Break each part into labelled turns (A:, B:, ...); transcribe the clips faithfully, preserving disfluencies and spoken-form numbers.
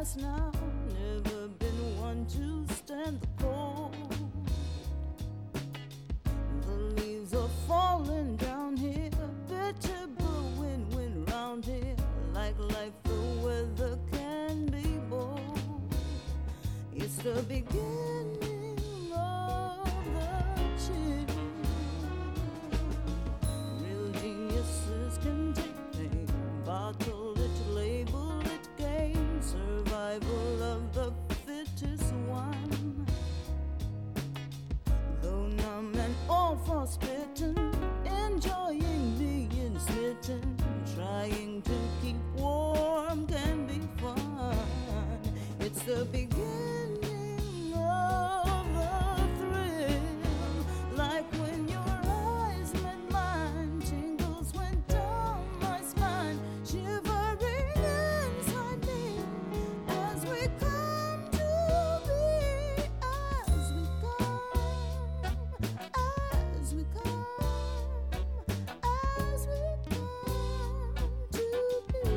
A: past now. Never been one to stand the cold. The leaves are falling down here, bitter blowing wind round here. Like life, the weather can be bold. It's the beginning of the chill. Real geniuses can take pain, bottle it, label it, gain. Survival of the fittest one. Though numb and all frostbitten, enjoying being smitten, trying to keep warm can be fun. It's the beginning of the thrill. Like when your eyes met mine, tingles went down my spine, shivering inside me as we come to be, as we come, as we come, as we come to be.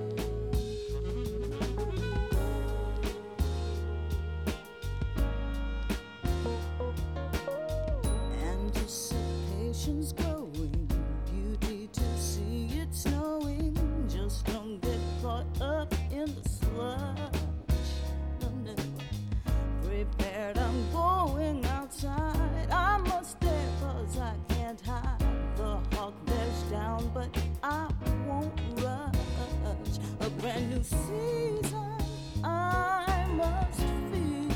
A: Anticipation's growing, beauty to see it snowing. Just don't get caught up in the slush. No, no. Prepared, I'm going outside. I must stare, cause I can't hide. The hawk bears down, but I won't rush. A brand new season I must feel.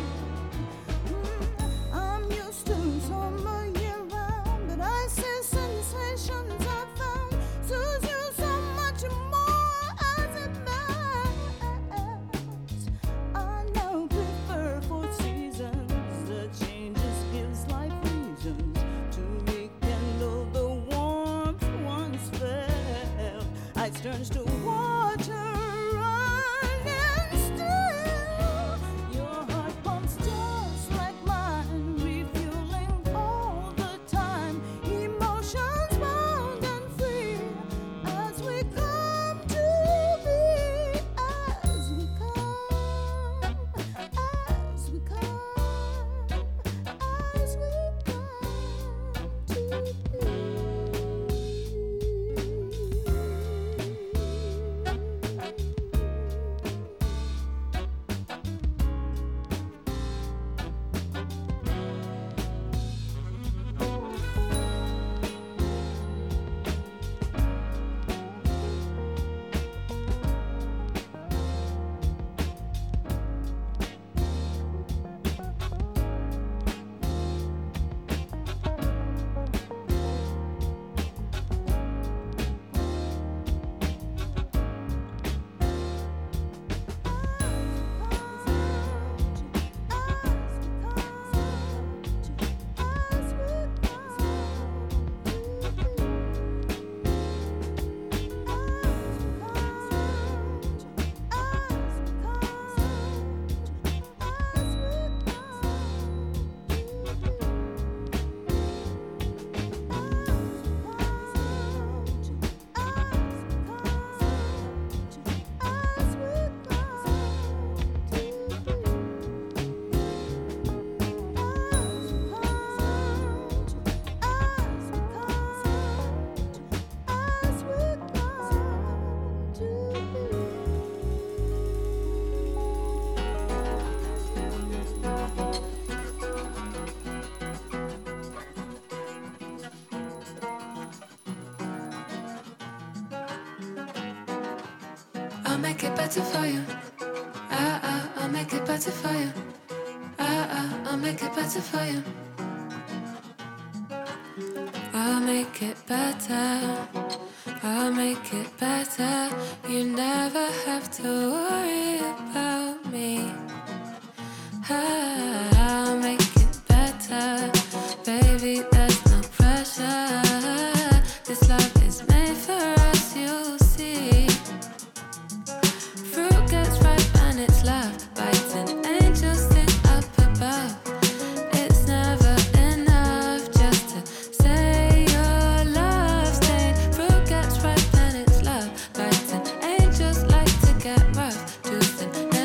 A: Mm, I'm used to summer year round, but I see sensations I found soothes you so much more as it melts. I now prefer four seasons. The changes gives life reasons to rekindle the warmth once felt. Ice turns to water, running still. Your heart pumps just like mine, refueling all the time. Emotions bound and free as we come to be, as we come, as we come, as we come to be.
B: I'll make it better for you. Ah, ah, I'll make it better for you. Ah, ah, I'll make it better for you. I'll make it better. I'll make it better. You never have to worry about me. Ah, I'll make it better. Baby, there's no pressure. This love is made for us, you'll see. Fruit gets ripe and it's love bites and angels sing up above. It's never enough just to say your love stayed. Fruit gets ripe and it's love bites and angels like to get rough, juicing.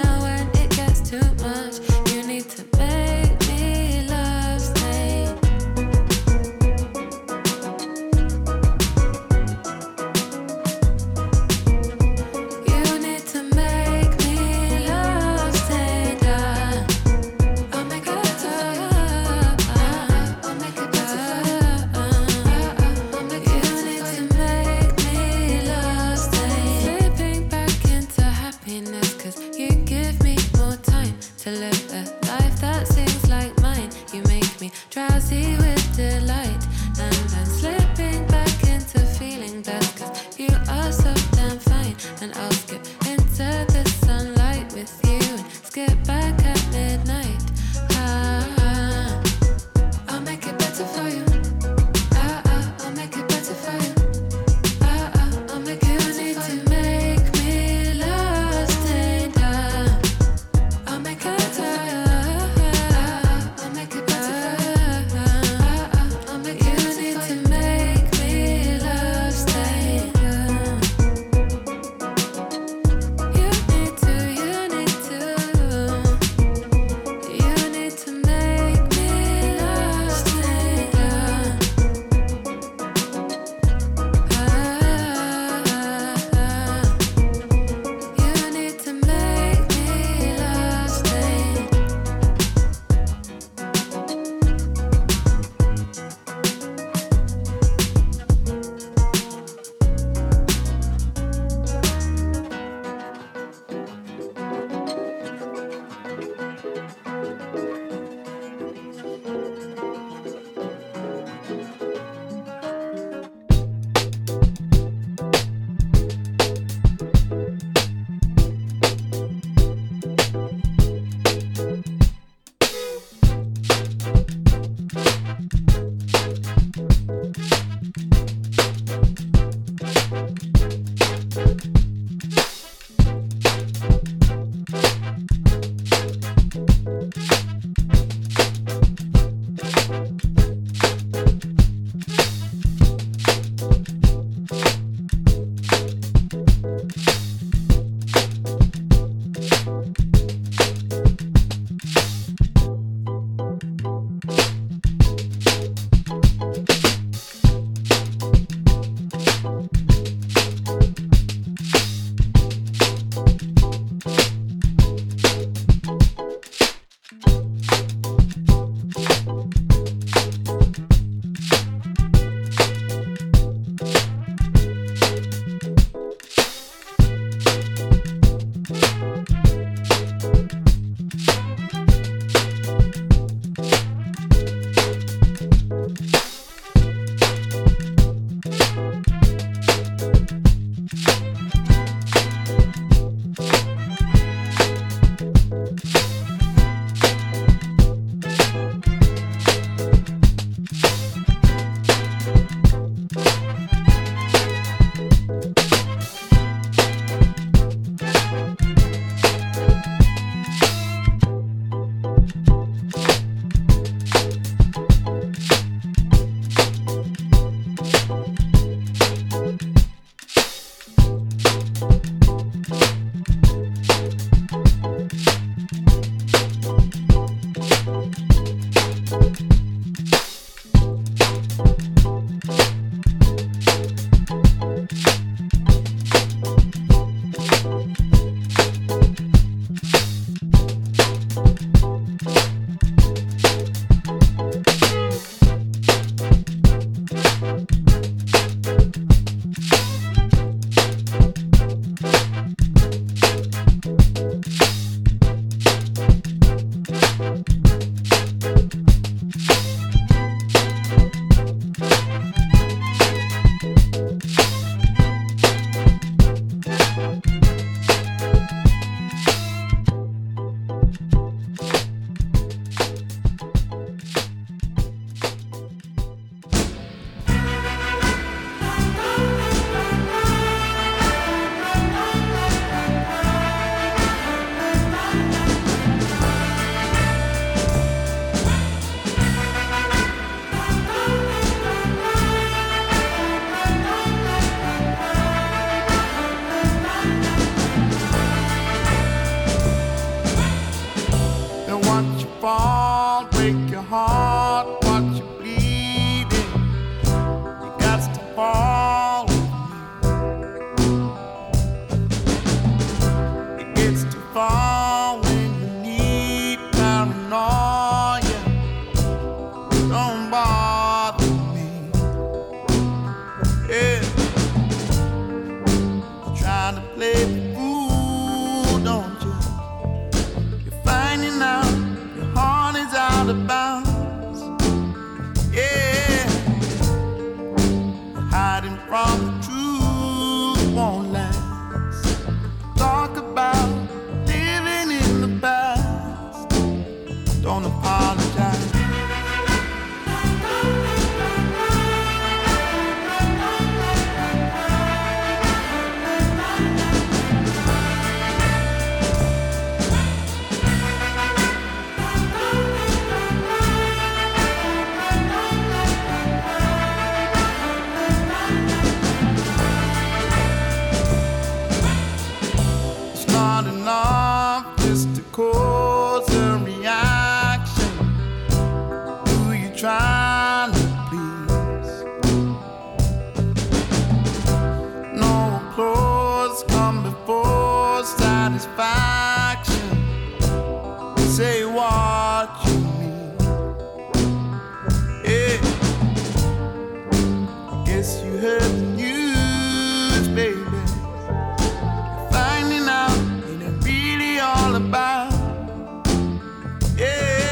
C: Finding out ain't it really all about, yeah.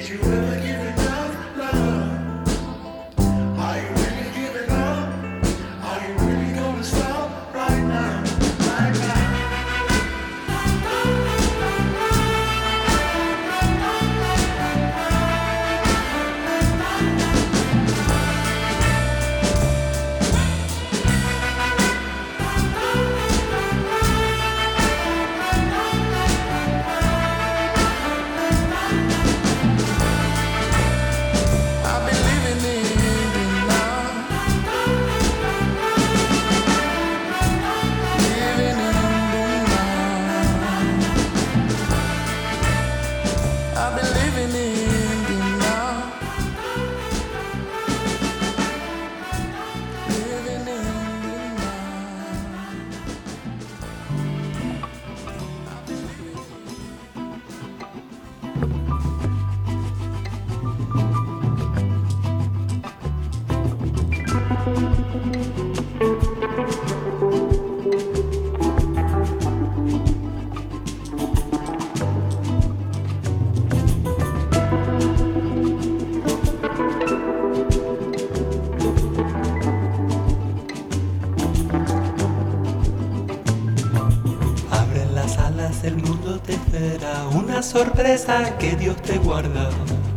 C: Una sorpresa que Dios te guarda.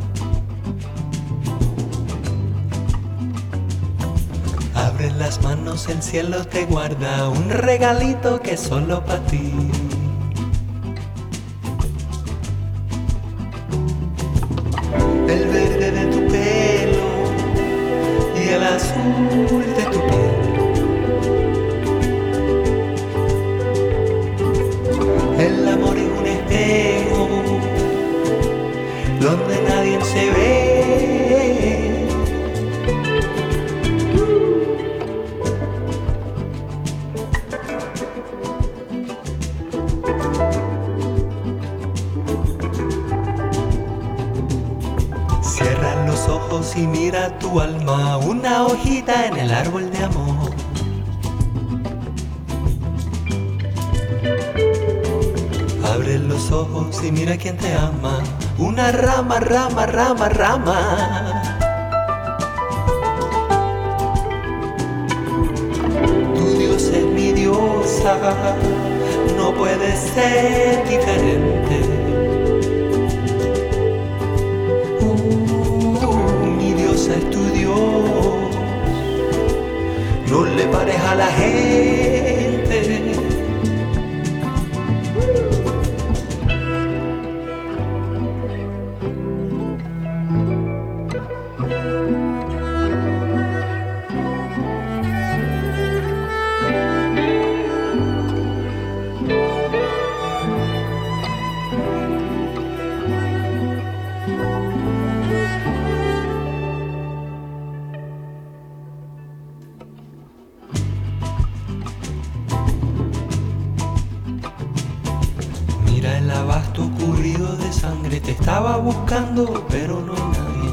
C: Abre las manos, el cielo te guarda un regalito que es solo para ti. El verde de tu pelo y el azul de tu piel. El amor es un espejo donde nadie se ve. Cierra los ojos y mira tu alma, una hojita en el árbol de amor. Abre los ojos y mira quién te ama, una rama, rama, rama, rama. Tu Dios es mi diosa, no puede ser diferente. Uh, mi diosa es tu Dios, no le pares a la gente. El abasto currido de sangre te estaba buscando, pero no hay nadie.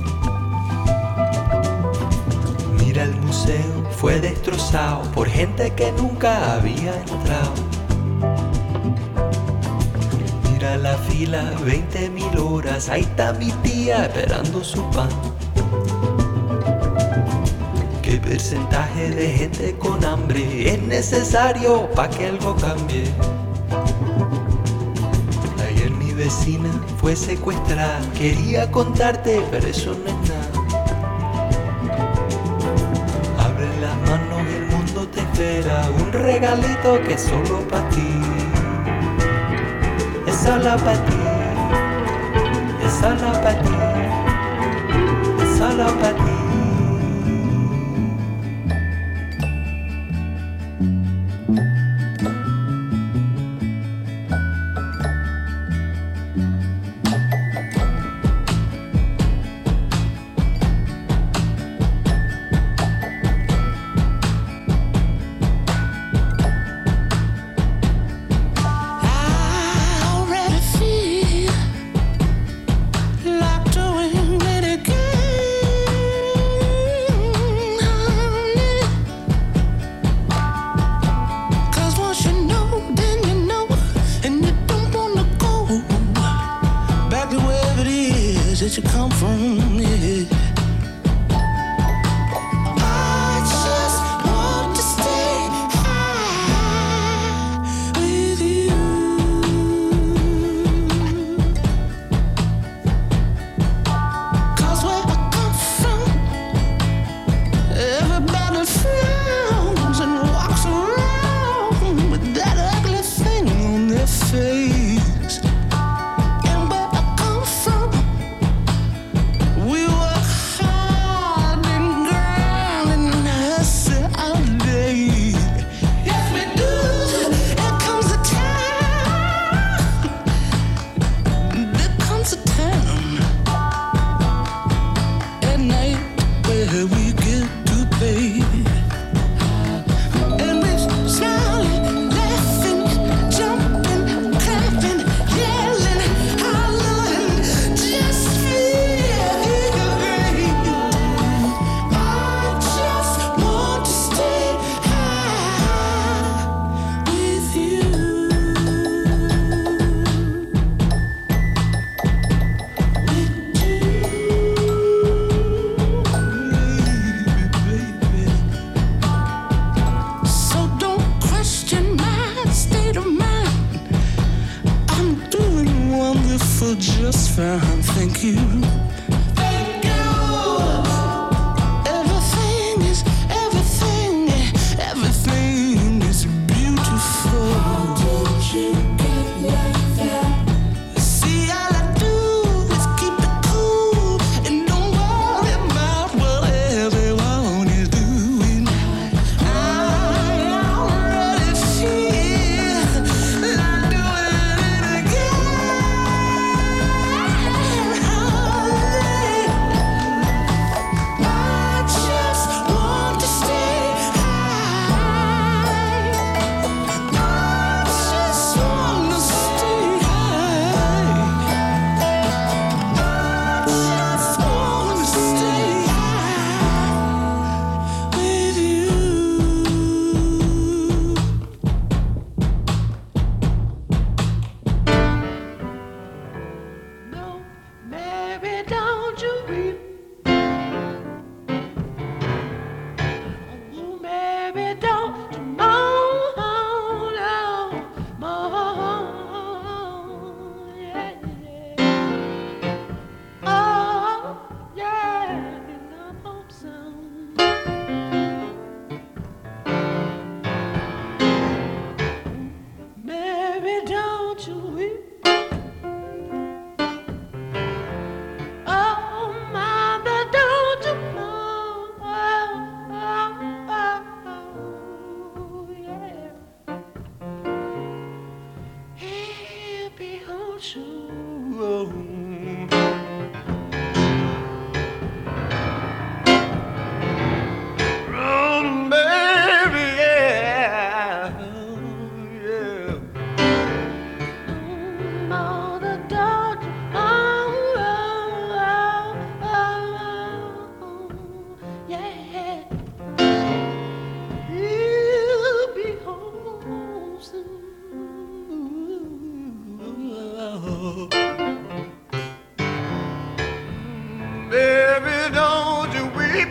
C: Mira el museo, fue destrozado por gente que nunca había entrado. Mira la fila, veinte mil horas, ahí está mi tía esperando su pan. ¿Qué porcentaje de gente con hambre es necesario para que algo cambie? Mi vecina fue secuestrada, quería contarte, pero eso no es nada. Abre las manos, el mundo te espera, un regalito que es solo para ti. Es solo para ti, es solo para ti, es solo para ti.
D: Locked come from, yeah. I just want to stay high with you. 'Cause where I come from, everybody frowns and walks around with that ugly thing on their face. And where I come from, we work hard and grind and hustle all day. Yes, we do. There comes a time, there comes a time at night where we get to play. And we're smiling, laughing, jumping, clapping, yelling, hollering, just feel great. I just want to stay high with you. So don't question my state of mind. I'm doing wonderful, just fine, thank you. Thank you. Everything is, everything, everything is beautiful. How did you get like that? See, all I do is keep it cool and don't worry about what everyone is doing. I already feel like doing it again. I just want to stay high. I just want to stay high. I just want to stay high with you. No, baby, don't you weep. Oh, baby, don't you moan, no, moan, yeah, yeah. Oh, yeah, in the home sound. Baby, don't you weep. Oh, mother, don't you know? Oh, oh, oh, yeah. He'll be home soon. Run, baby, yeah, yeah. Mother, don't you know? Oh, oh, oh, yeah. He'll be home soon. Baby, don't you weep.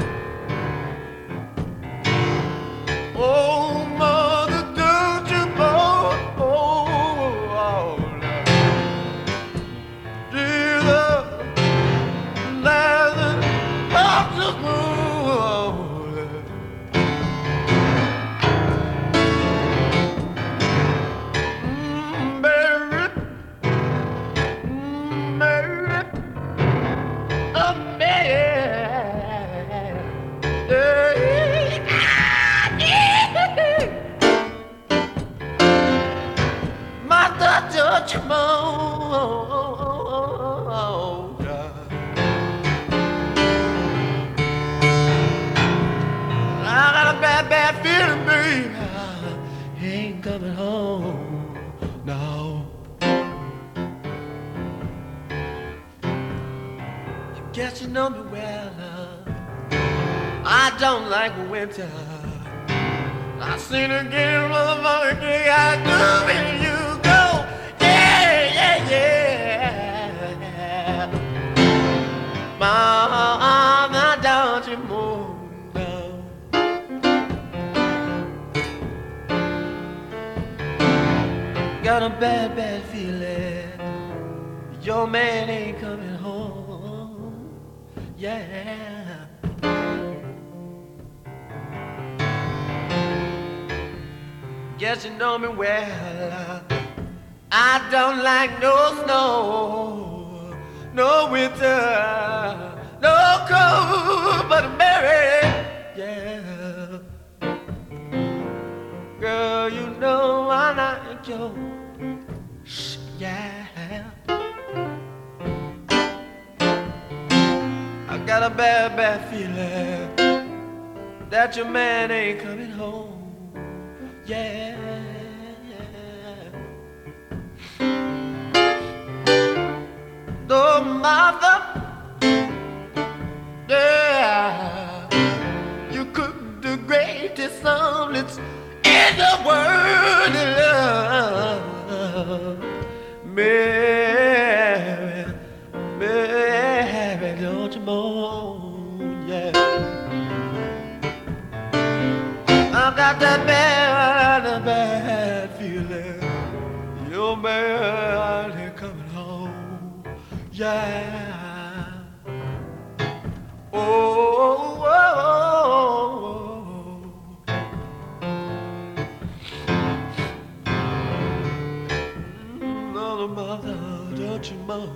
D: Oh, mother, don't you moan. Oh, oh, Jesus, Lazarus, I'm just moving. Mm, baby, mm, baby, oh, baby. Mother, don't you moan. I got a bad, bad feeling, baby. He ain't coming home, no. You guess you know me well, love. I don't like winter. I seen again, motherfucker, I do when you go. Yeah, yeah, yeah. got a bad, bad feeling your man ain't coming home. Yeah. Guess you know me well. I don't like no snow, no winter, no cold, but Mary, yeah. Girl, you know I like you, yeah. I got a bad, bad feeling that your man ain't coming home. Yeah, yeah. No mother, yeah, you cook the greatest omelets in the world of love. Mary, Mary, don't you moan, yeah. I got that bad, bad feeling your man ain't coming home, yeah. Oh, oh, oh, oh. Mm, oh, mother, don't you moan.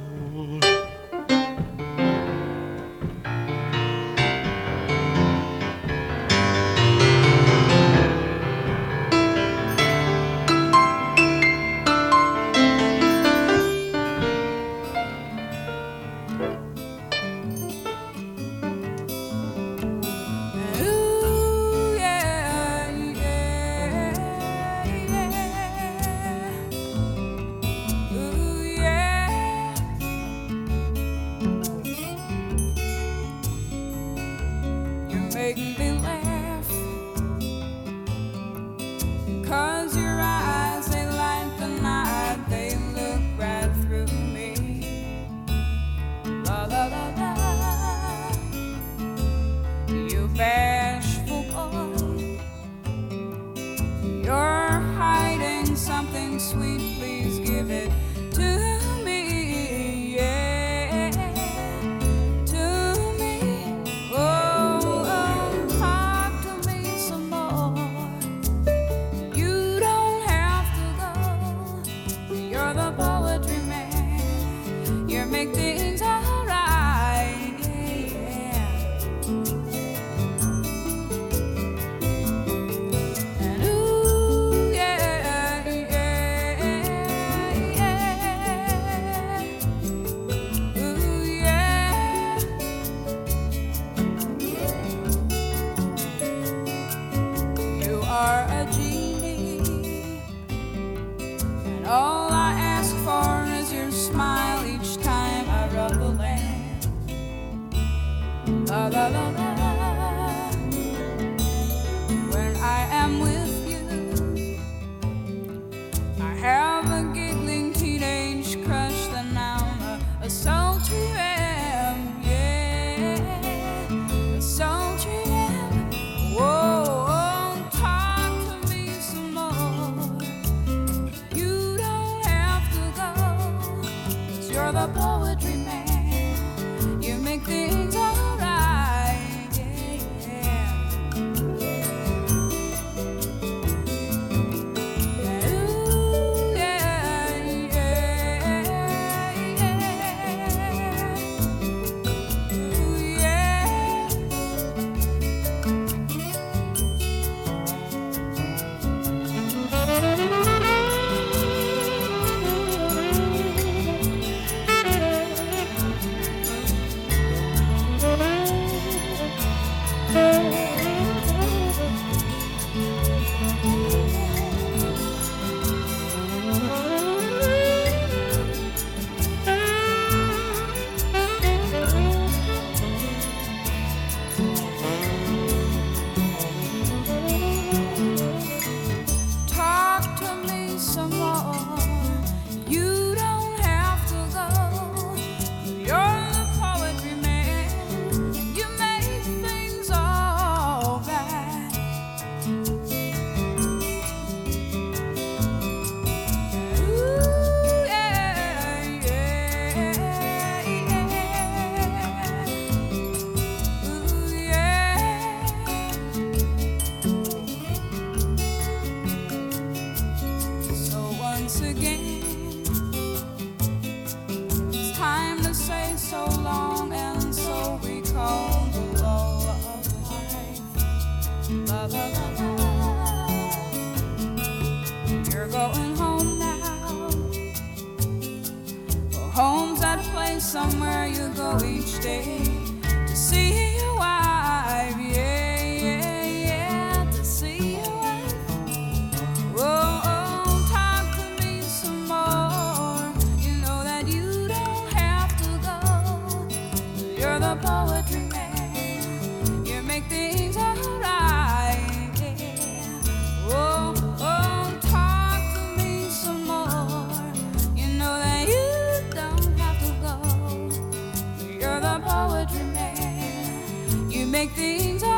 B: You're the poetry man. You make things alright. somewhere you go each day to see your wife, yeah, yeah, yeah, to see your wife. Oh, oh, talk to me some more. You know that you don't have to go. You're the poetry man. You make things alright, yeah. Oh, oh, talk to me some more. You know that you don't have to go. You're the poetry man. You make things alright.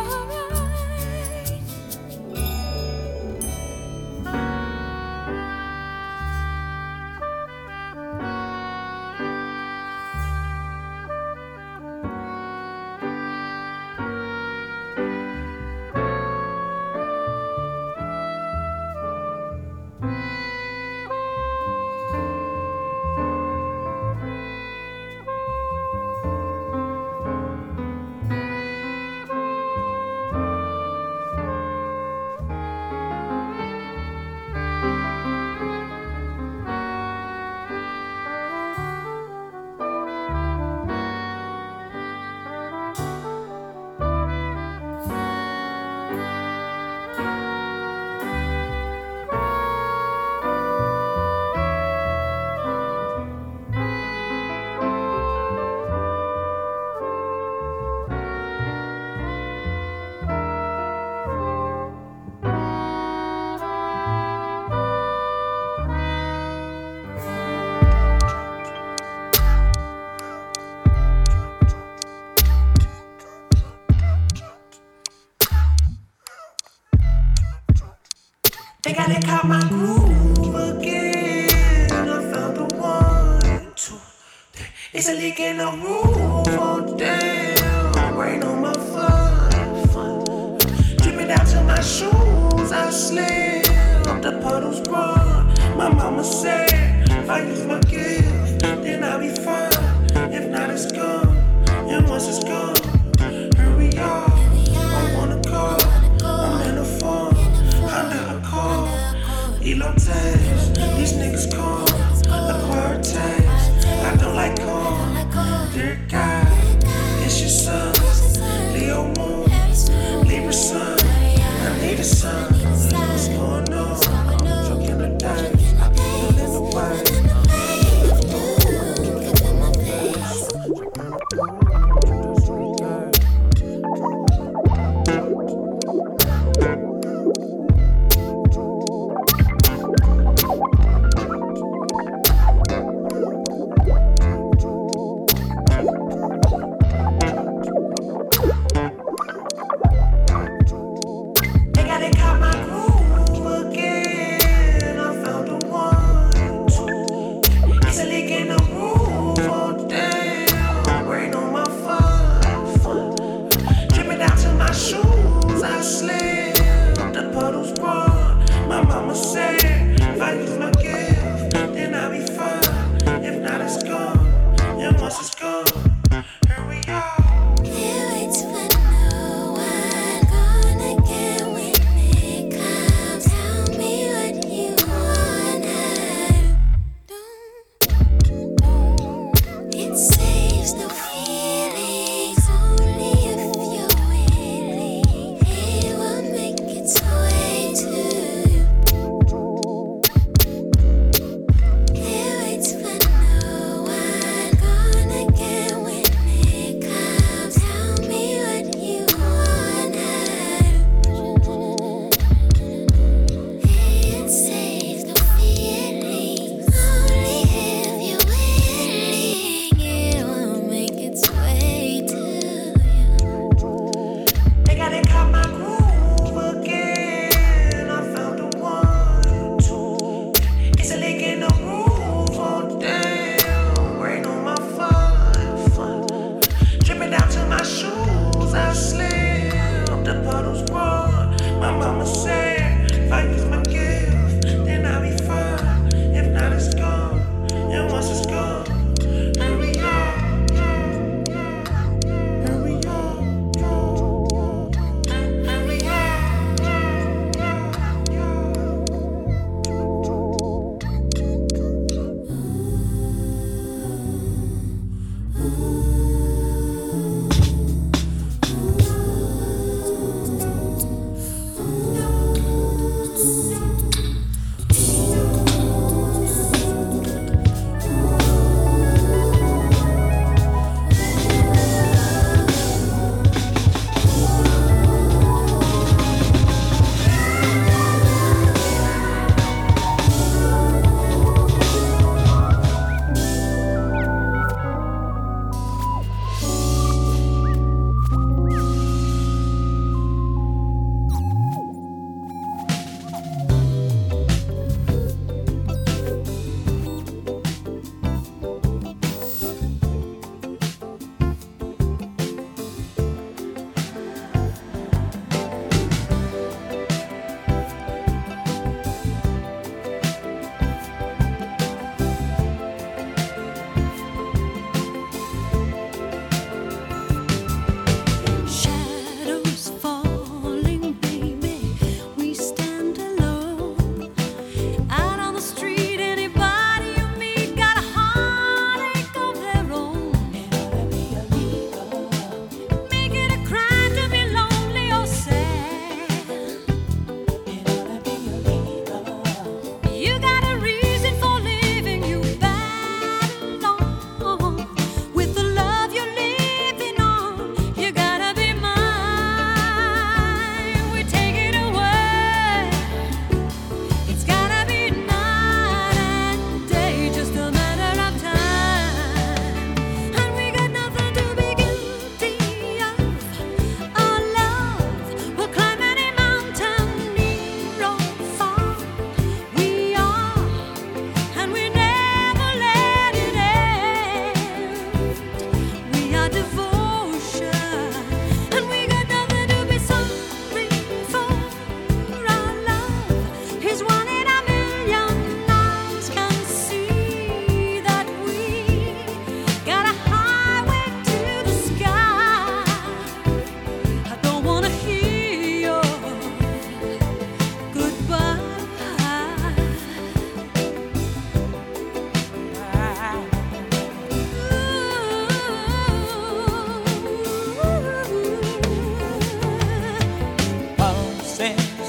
C: Think I done caught my groove again. I found the one, two, three. It's a leak in the roof. Oh damn, rain on my fun, fun. Dripping down to my shoes. I slid, the puddles run. My mama said, if I use my gift, then I'll be fine. If not, it's gone. And once it's gone, hurry up. I wanna go. I'm in a phone. Under a call, elotes, these niggas call, acquired taste. I don't like call, dear God, it's your son, Leo moon, Libra sun, I need a son. What's going on? I'm drunk in the dice, I feel in the way.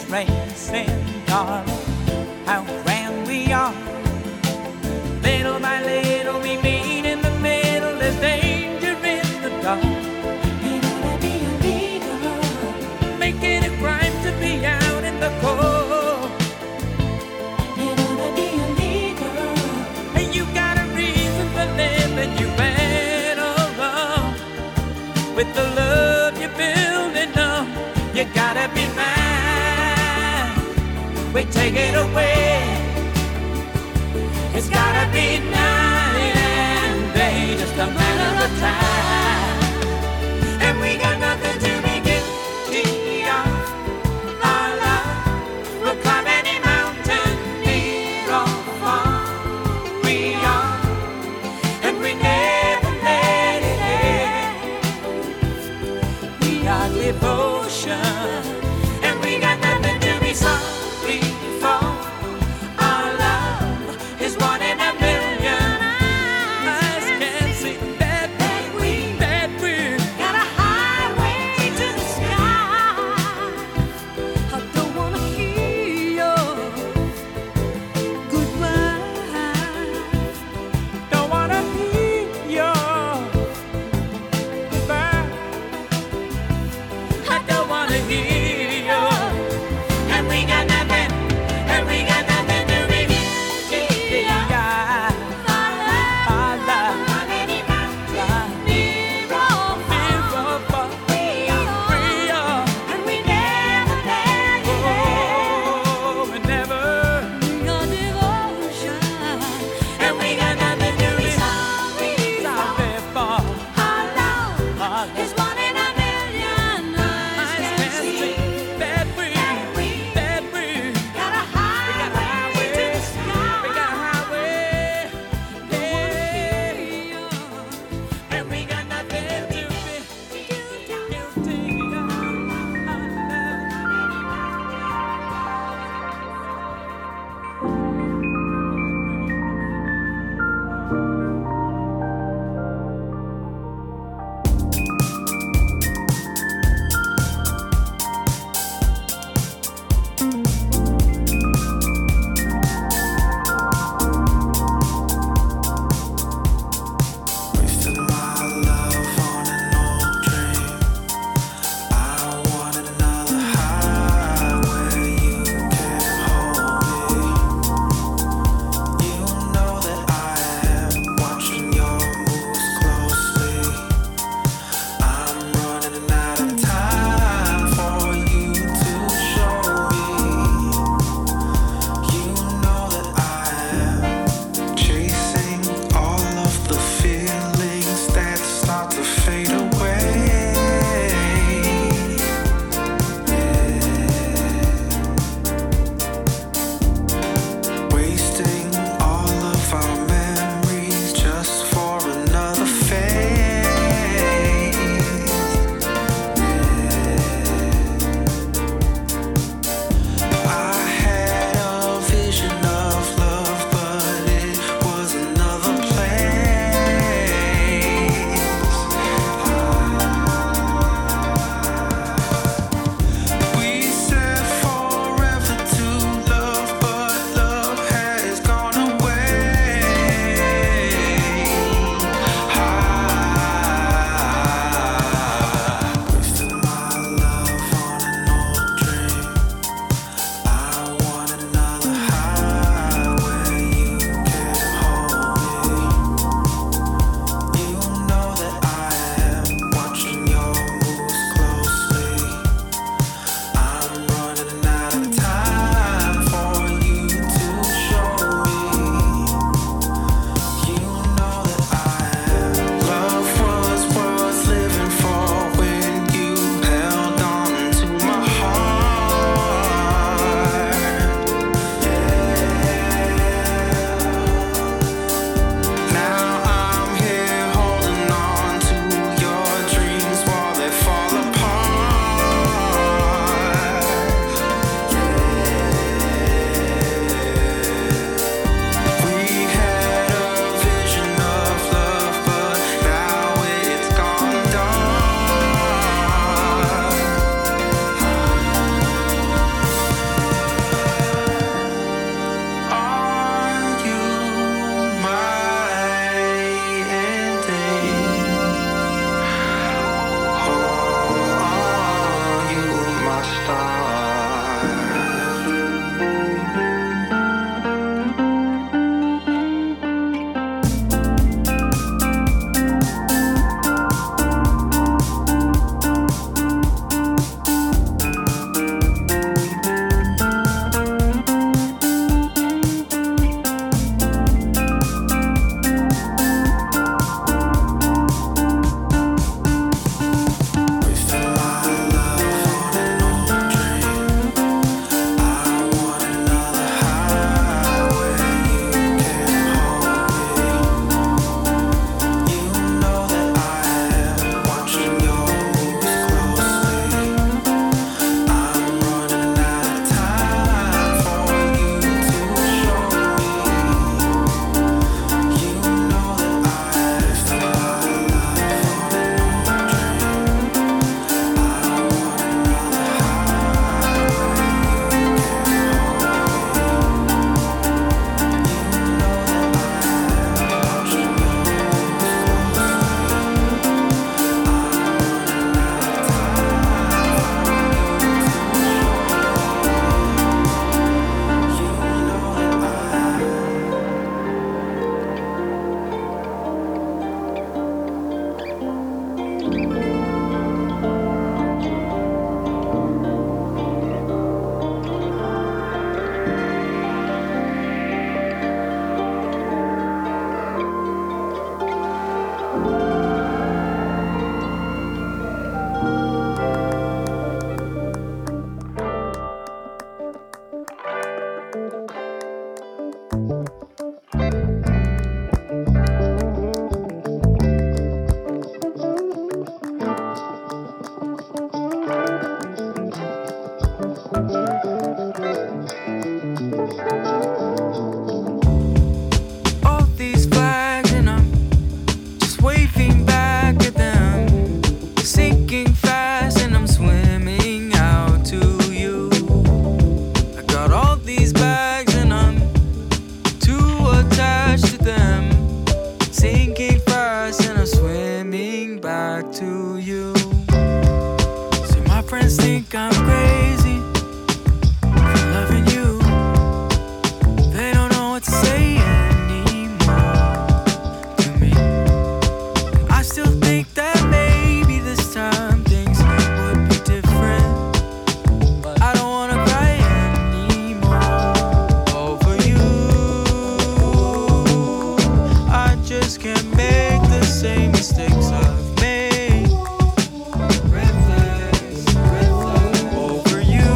E: racing, darling, how grand we are. Little by little we meet in the middle, there's danger in the dark. It ought to be illegal, make it a crime to be out in the cold. It ought to be illegal, and you got a reason for living, you better run with the love you're building up. You gotta be mine, we take it away. It's gotta be night and day, just a matter of time. And we got nothing to be guilty of. Our love will climb any mountain, near or far. We are, and we never let it end. We are devotion, and we got nothing to be sorry for. Our love is one in a million. Eyes can't see that we, that we got a highway to the sky. I don't wanna hear your goodbye. Don't wanna hear your goodbye. I don't wanna hear your. And we got nothing, and we got nothing to be guilty of. Our love, on any mountain, near or far. We are, and we never let it end. Oh, we never. We are devotion, and we got nothing to be sorry for. Our love is one in a million. Eyes can see that we, that we got a highway to the sky. We got a highway, yeah. And we got nothing to be guilty of.
F: you. See, my friends think I'm crazy for loving you. They don't know what to say anymore to me. I still think that maybe this time things would be different, but I don't wanna cry anymore over you. I just can't make the same mistakes I've made. Red flags, red flags over you.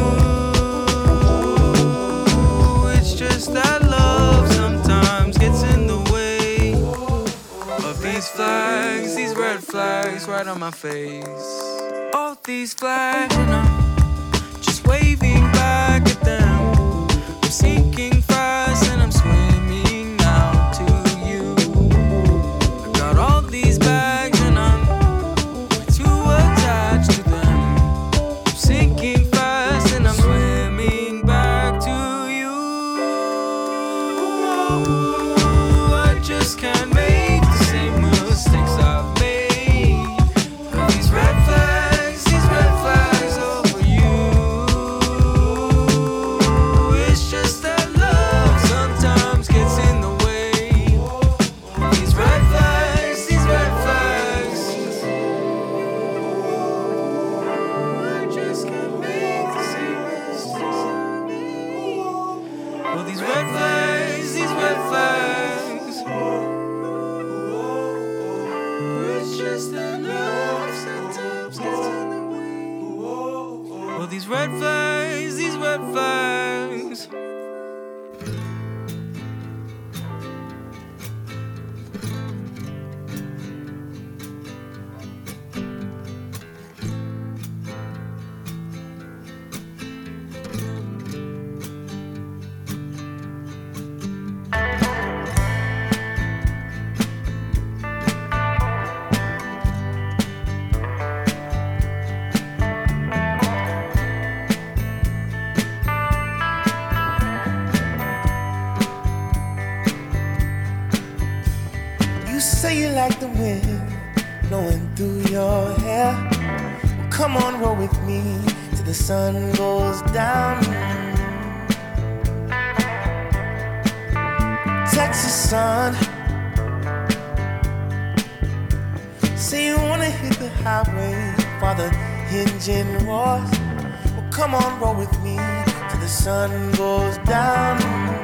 F: It's just that love sometimes gets in the way of these flags, these red flags right on my face. All these flags, and I'm just waving back at them. I'm sinking fast and I'm swimming now to you. I got all these bags and I'm way too attached to them. I'm sinking fast and I'm swimming back to you. I just can't make the same mistakes I've made. These red flags, these red flags over you. It's just that love sometimes gets in the way. These red flags, these red flags. I just can't make the same mistakes I made. Well, these red flags, these red flags. It's just that love sometimes gets in the way. Well, these red flags, these red flags.
C: You say you like the wind blowing through your hair. Well, come on, roll with me till the sun goes down. Texas sun. Say you wanna hit the highway while the engine roars. Well, come on, roll with me till the sun goes down.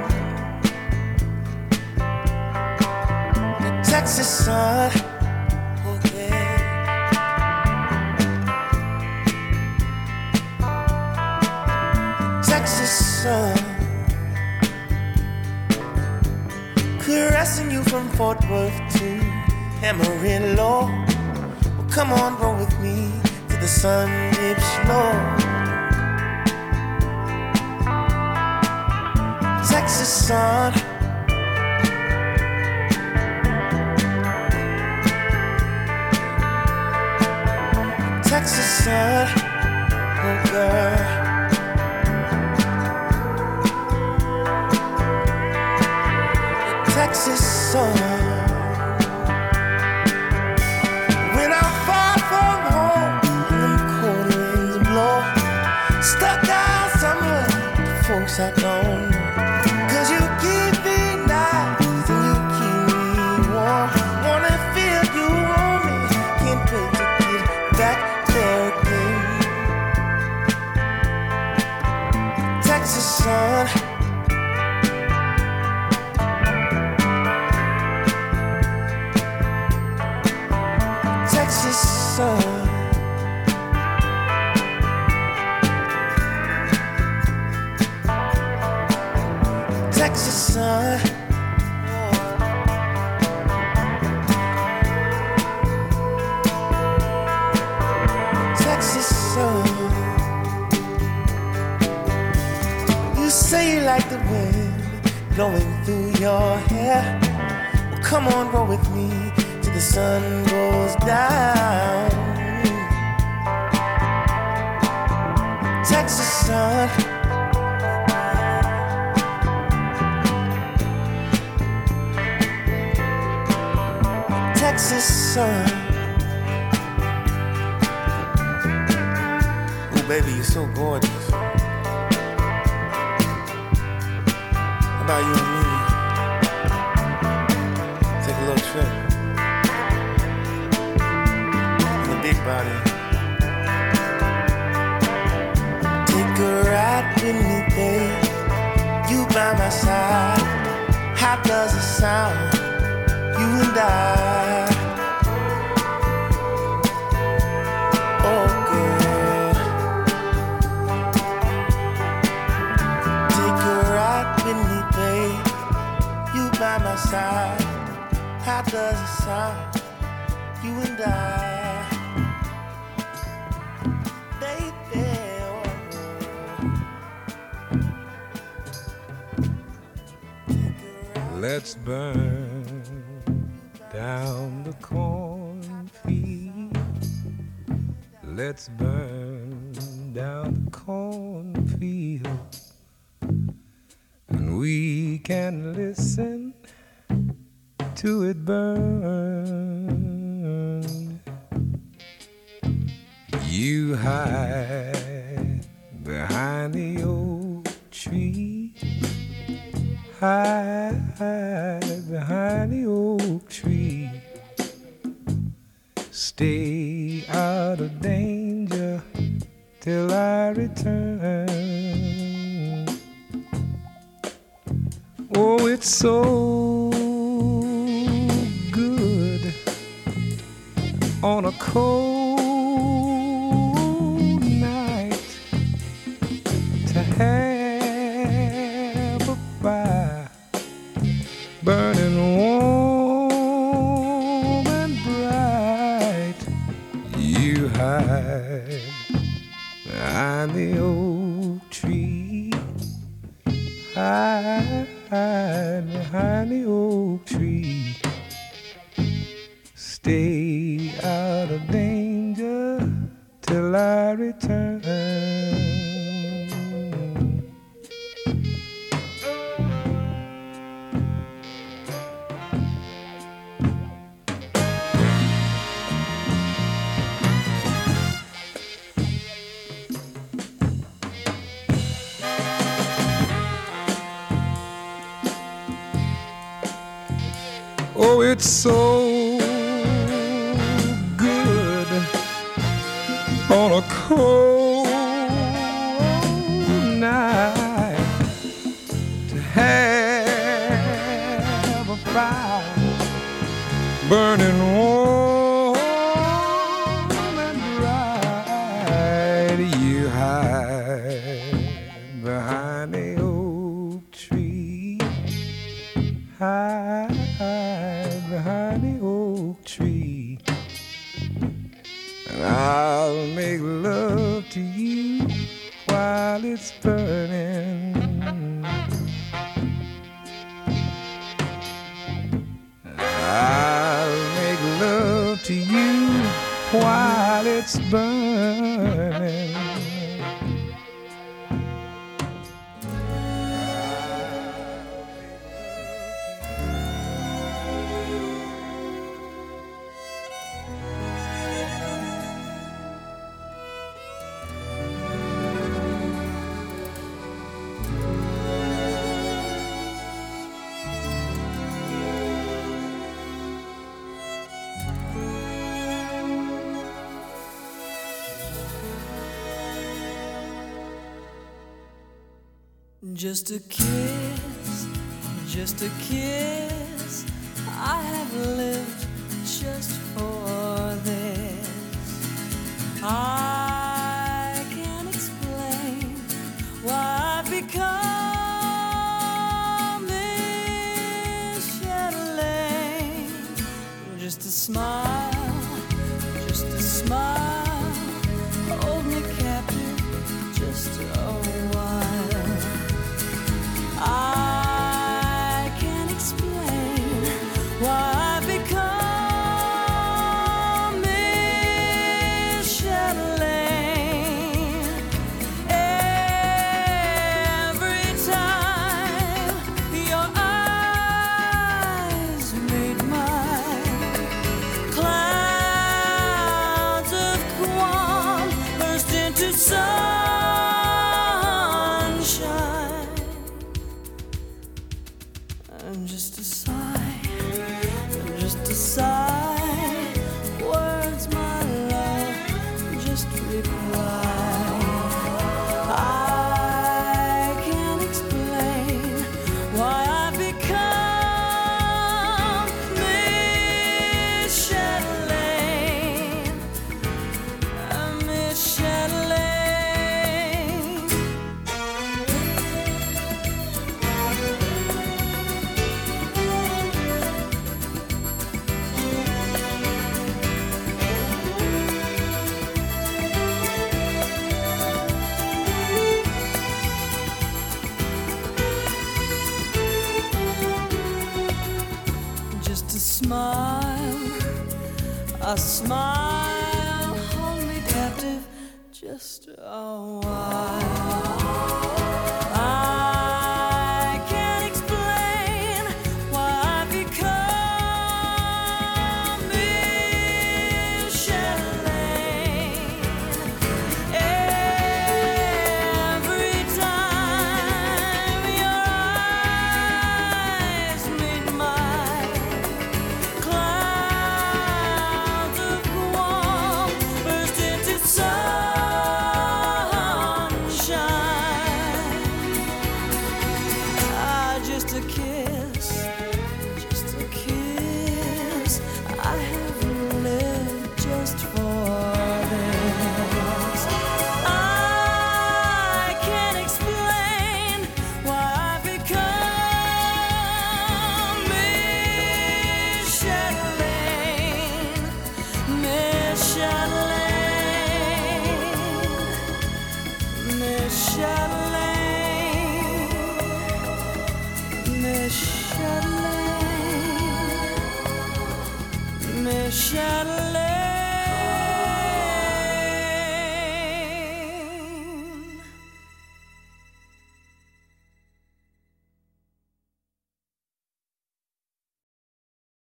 C: Texas sun, oh yeah. Texas sun, caressing you from Fort Worth to Amarillo. Well, come on, roll with me till the sun dips low. Texas sun. Texas sun, oh girl. Texas sun. When I'm far from home and them cold winds blow, stuck out somewhere, the folks I don't know. 'Cause you keep me nice and you keep me warm. Wanna feel you on me, can't wait to get back there again. Texas sun. Texas sun. Texas sun. Texas sun. You say you like the wind blowing through your hair. Well, come on, roll with me till the sun goes down. Texas sun. Texas sun. Baby, you're so gorgeous. How about you and me? Take a little trip in the big body. Take a ride with me, babe. You by my side. How does it sound? You and I. Oh, girl. Take a ride with me, babe. You by my side. How does it sound? You and I. Baby, oh.
F: Let's burn down the cornfield. Let's burn down the cornfield. And we can listen to it burn. You hide behind the oak tree. Hide behind the oak tree. Stay out of danger till I return. Oh, it's so good on a cold night to have a fire burning warm and bright. You hide behind the oak tree. Hide behind the oak tree. Stay out of danger till I return. Oh, it's so good on a cold night to have a fire burning warm and bright. You hide behind the oak tree. Hide behind the oak tree, and I'll make love to you while it's burning. I'll make love to you while it's burning.
B: Just a kiss, just a kiss. I have lived just for this. I can't explain why I've become Miss Chatelaine. Just a smile, just a smile, hold me captive just a while. I can't explain why I've become Miss Chatelaine. just reply. I can't explain why I've become Miss Chatelaine, uh, Miss Chatelaine. Just a smile, a smile, hold me captive just a while. I can't explain why I've become Miss Chatelaine. Every time your eyes meet mine, clouds of warm burst into sunshine. Ah, just a kiss, just a kiss. I have lived just for this. I can't explain why I've become Miss Chatelaine, Miss Chatelaine, Miss Chatelaine, Miss Chatelaine, Miss Chatelaine.